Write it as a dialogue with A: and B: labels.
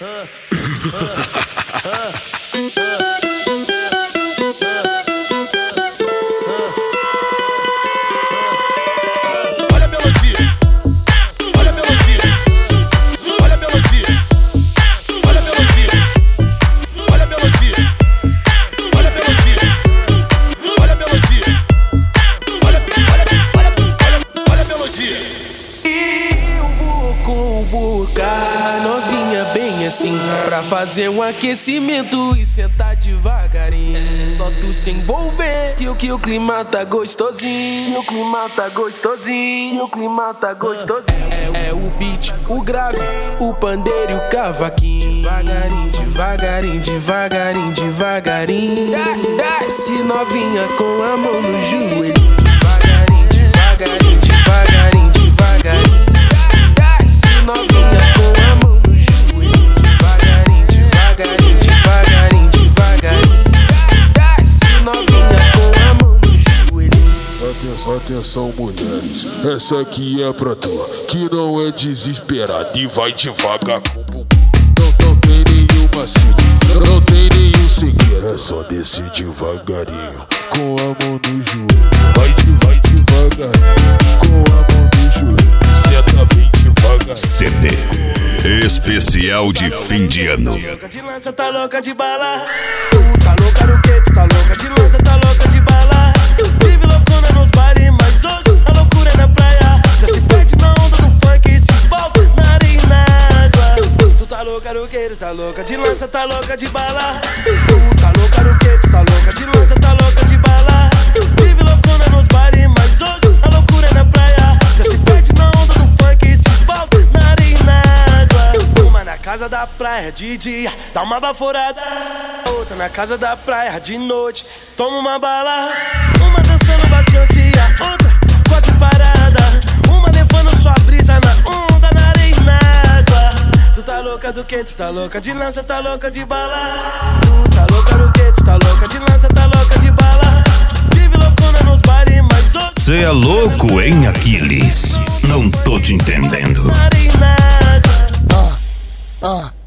A: Olha a melodia, olha a melodia, olha a melodia, olha a melodia, olha a melodia, olha a melodia, olha a melodia, olha a melodia.
B: E eu vou convocar novinha bem assim, pra fazer um aquecimento e sentar devagarinho. Só tu se envolver que o clima tá gostosinho. O clima tá gostosinho. O clima tá gostosinho. É o beat, o grave, o pandeiro e o cavaquinho. Devagarinho, devagarinho, devagarinho, devagarinho. Desce novinha com a mão no joelho. Devagarinho, devagarinho, devagarinho, devagarinho. Desce novinha com a mão no joelho. Devagarinho, devagarinho, devagarinho, devagarinho. Desce novinha com a mão no joelho.
C: Atenção, mulheres, essa aqui é pra tu, que não é desesperada e vai devagar com o bumbum. Não tem nenhum macete, não tem nenhum segredo, é só descer devagarinho, com a mão no joelho. Vai devagarinho, com a mão no joelho. Senta bem devagarinho.
D: CD especial de fim de ano.
B: Tá louca de lança, tá louca de bala. Tu tá louca no quê? Tu tá louca de lança, tá louca de bala. Vive loucura nos bares, mas hoje a loucura é na praia. Já se perde na onda do funk e se esbalda na areia e na água. Tu tá louca no quê? Tu tá louca de lança, tá louca de bala. Tu tá louca no quê? Tu tá louca de lança, tá louca de bala. Vive loucura nos bares, mas hoje a loucura é na praia. Já se perde na onda do funk e se esbalda na areia e na água. Uma na casa da praia de dia, dá uma baforada. Outra na casa da praia de noite, toma uma bala. Uma dançando bastante e a outra quase parada. Uma levando sua brisa na onda, na areia e na água. Tu tá louca do quê? Tu tá louca de lança, tá louca de bala. Tu tá louca do quê? Tu tá louca de lança, tá louca de bala. Vive loucura nos bares, mas hoje
D: Cê é louco, hein, Aquiles? Não tô te entendendo.
B: na areia e na água.